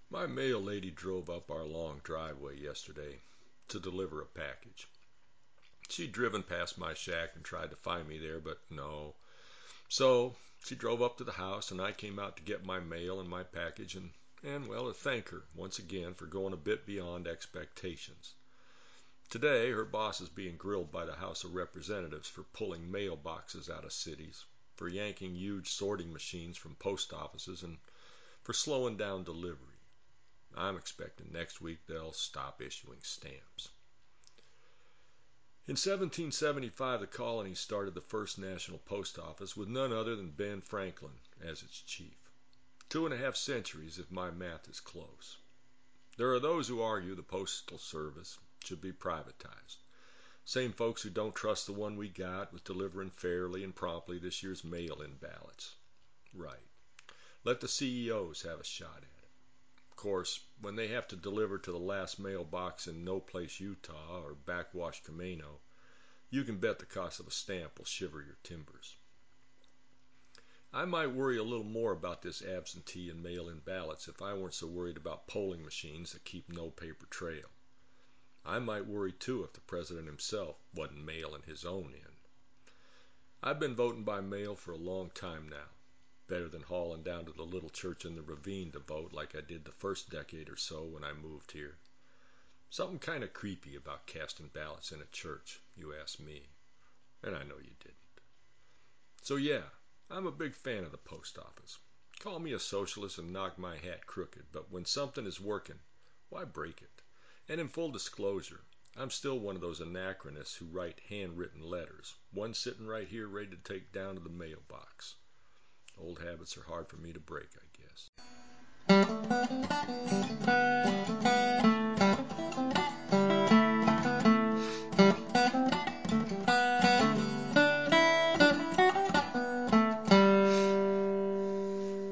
My mail lady drove up our long driveway yesterday to deliver a package. She'd driven past my shack and tried to find me there, but no. So she drove up to the house, and I came out to get my mail and my package and well, to thank her once again for going a bit beyond expectations. Today, her boss is being grilled by the House of Representatives for pulling mailboxes out of cities, for yanking huge sorting machines from post offices, and for slowing down delivery. I'm expecting next week they'll stop issuing stamps. In 1775, the colonies started the first national post office with none other than Ben Franklin as its chief. 2.5 centuries, if my math is close. There are those who argue the Postal Service should be privatized. Same folks who don't trust the one we got with delivering fairly and promptly this year's mail-in ballots. Right. Let the CEOs have a shot at it. Of course, when they have to deliver to the last mailbox in No Place, Utah, or Backwash, Camino, you can bet the cost of a stamp will shiver your timbers. I might worry a little more about this absentee and mail-in ballots if I weren't so worried about polling machines that keep no paper trail. I might worry too if the president himself wasn't mailing his own in. I've been voting by mail for a long time now. Better than hauling down to the little church in the ravine to vote like I did the first decade or so when I moved here. Something kind of creepy about casting ballots in a church, you ask me. And I know you didn't. So yeah, I'm a big fan of the post office. Call me a socialist and knock my hat crooked, but when something is working, why break it? And in full disclosure, I'm still one of those anachronists who write handwritten letters, one sitting right here ready to take down to the mailbox. Old habits are hard for me to break, I guess.